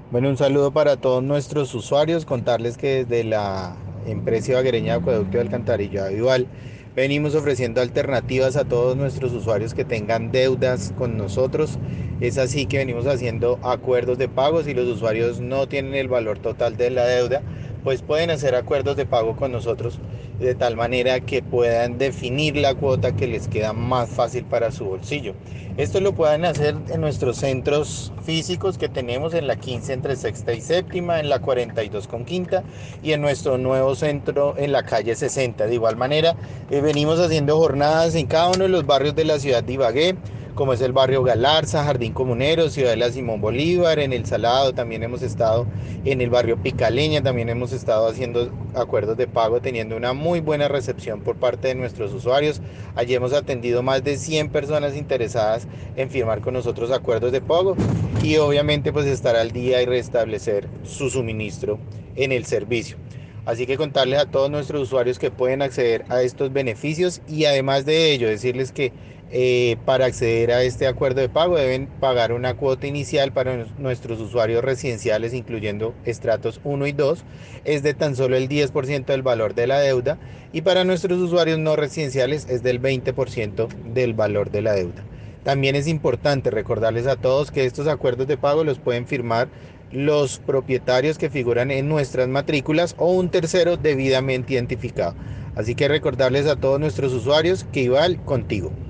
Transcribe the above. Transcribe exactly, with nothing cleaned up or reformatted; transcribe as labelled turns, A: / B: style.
A: Bueno, un saludo para todos nuestros usuarios. Contarles que desde la empresa ibaguereña de Acueducto y Alcantarillado Vival venimos ofreciendo alternativas a todos nuestros usuarios que tengan deudas con nosotros. Es así que venimos haciendo acuerdos de pago. Si los usuarios no tienen el valor total de la deuda, pues pueden hacer acuerdos de pago con nosotros de tal manera que puedan definir la cuota que les queda más fácil para su bolsillo. Esto lo pueden hacer en nuestros centros físicos que tenemos en la quince entre sexta y séptima, en la cuarenta y dos con quinta y en nuestro nuevo centro en la calle sesenta. De igual manera, eh, venimos haciendo jornadas en cada uno de los barrios de la ciudad de Ibagué, como es el barrio Galarza, Jardín Comunero, Ciudadela Simón Bolívar, en El Salado también hemos estado, en el barrio Picaleña también hemos estado haciendo acuerdos de pago, teniendo una muy buena recepción por parte de nuestros usuarios. Allí hemos atendido más de cien personas interesadas en firmar con nosotros acuerdos de pago y obviamente pues estar al día y restablecer su suministro en el servicio. Así que contarles a todos nuestros usuarios que pueden acceder a estos beneficios y además de ello decirles que eh, para acceder a este acuerdo de pago deben pagar una cuota inicial para nuestros usuarios residenciales, incluyendo estratos uno y dos, es de tan solo el diez por ciento del valor de la deuda, y para nuestros usuarios no residenciales es del veinte por ciento del valor de la deuda. También es importante recordarles a todos que estos acuerdos de pago los pueden firmar los propietarios que figuran en nuestras matrículas o un tercero debidamente identificado. Así que recordarles a todos nuestros usuarios que Ival contigo.